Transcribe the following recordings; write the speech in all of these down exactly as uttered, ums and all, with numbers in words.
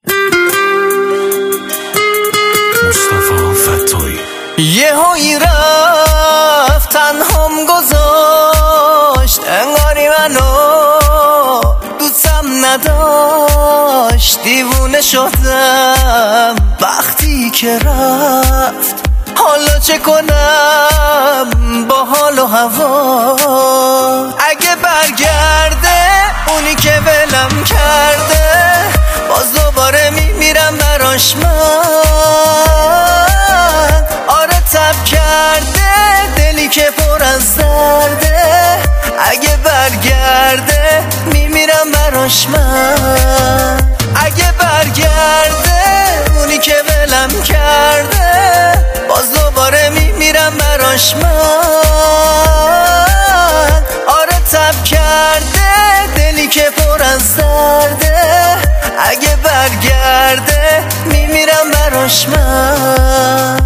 یه هایی رفت تنهام گذاشت، انگاری منو دوستم نداشت. دیوونه شدم وقتی که رفت، حالا چه کنم با حال و هوا؟ اگه برگرده اونی که ولم کرده، باز دوباره میمیرم براش من. آره تب کرده دلی که پر از درده، اگه برگرده میمیرم براش من. اگه برگرده اونی که ولم کرده، باز دوباره میمیرم براش من. آره تب کرده دلی که پر از درده، اگه برگرده میمیرم براش من.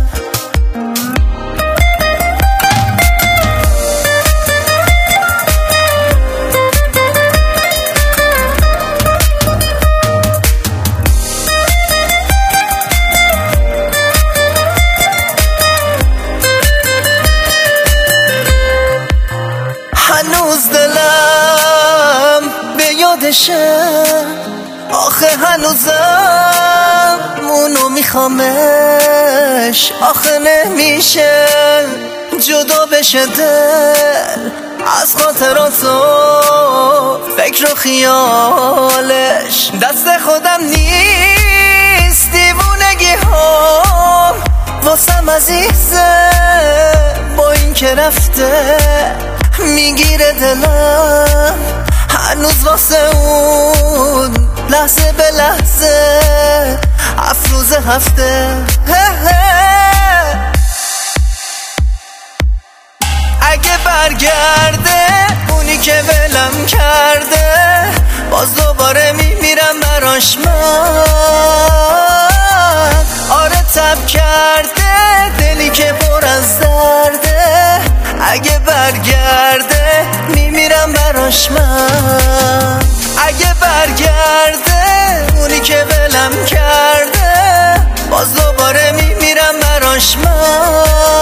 هنوز دلم به یادشه، آخه هنوزم اونو میخوامش. آخه نمیشه جدا بشه دل از خاطراتو، فکر و خیالش. دست خودم نیست دیوونگی هم واسم عزیزه، با این که رفته میگیره دلم. هنوز واسه اون لحظه به لحظه، افروز هفته. اگه برگرده اونی که ولم کرده، باز دوباره میمیرم براش من. آره تب کرده دلی که پر از درده، اگه برگرده میمیرم براش من. اگه برگرده اونی که ولم کرده، باز دوباره میمیرم براش من.